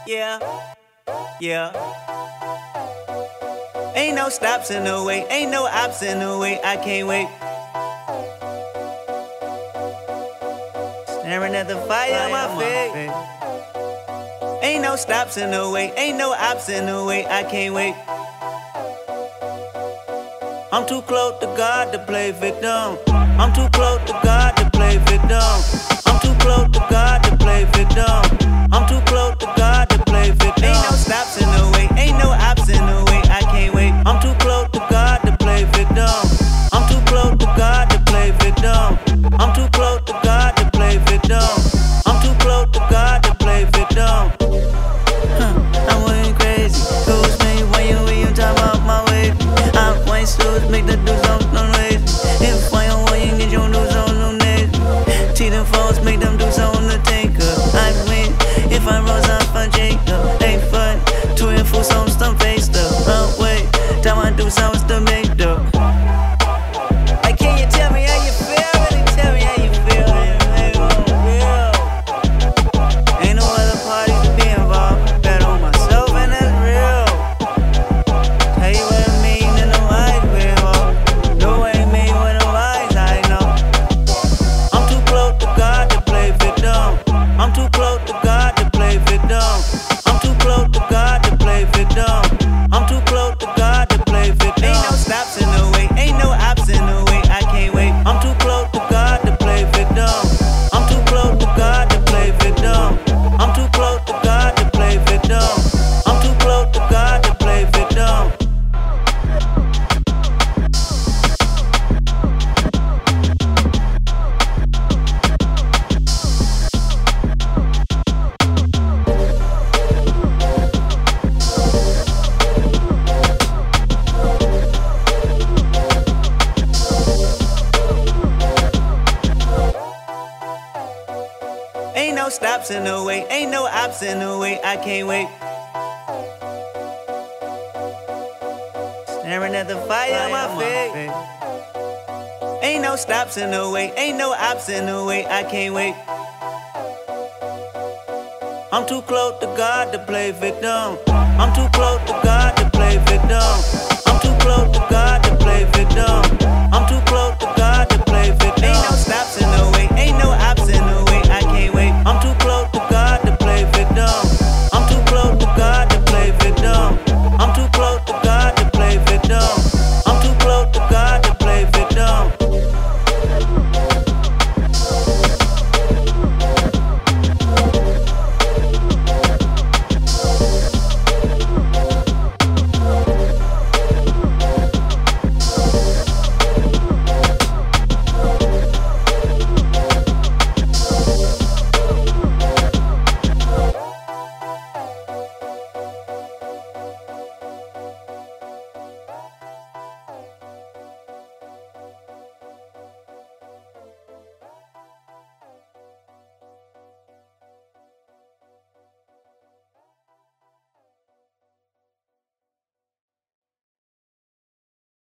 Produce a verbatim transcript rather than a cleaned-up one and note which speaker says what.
Speaker 1: Yeah, yeah. Ain't no stops in the way, ain't no ops in the way, I can't wait. Staring at the fire on my face. Ain't no stops in the way, ain't no ops in the way, I can't wait. I'm too close to God to play victim. I'm too close to God to play victim. I'm too close to God to play victim. I'm too close to God to play victim. Ain't no stops in the way, ain't no ops in the way, I can't wait. I'm too close to God to play victim. I'm too close to God to play victim. I'm too close to God to play victim. I'm too close to God to play victim. Huh, I'm going crazy. Who's me when you when you talk about my way? I'm going to make the dudes on no ways. If I don't want you, get your dudes on no names. See them foes, make them dudes on the tanker. I win if I rose up for Jacob. Ain't fun, two and four songs, some face stuff. Oh, wait, time I do sounds to make though. Like, can you tell me how you feel? Really tell me how you feel. Ain't no other parties to be involved. Bet on myself and that's real. Tell you what I mean and the wise will. No way me with the wise, I know. I'm too close to God to play victim. I'm too close to God to play victim. I'm too close to God to play victim. I'm too close to God to play victim. Ain't no stops in the way, ain't no ops in the way, I can't wait. I'm too close to God to play victim. I'm too close to God to play victim. I'm too close to God to play victim. I'm too close to God to play victim. Ain't no stops in the way, ain't no ops in the way, I can't wait. Staring at the fire on my face. Ain't no stops in the way, ain't no ops in the way, I can't wait. I'm too close to God to play victim. I'm too close to God to play victim. I'm too close to God to play victim. I'm too close to God to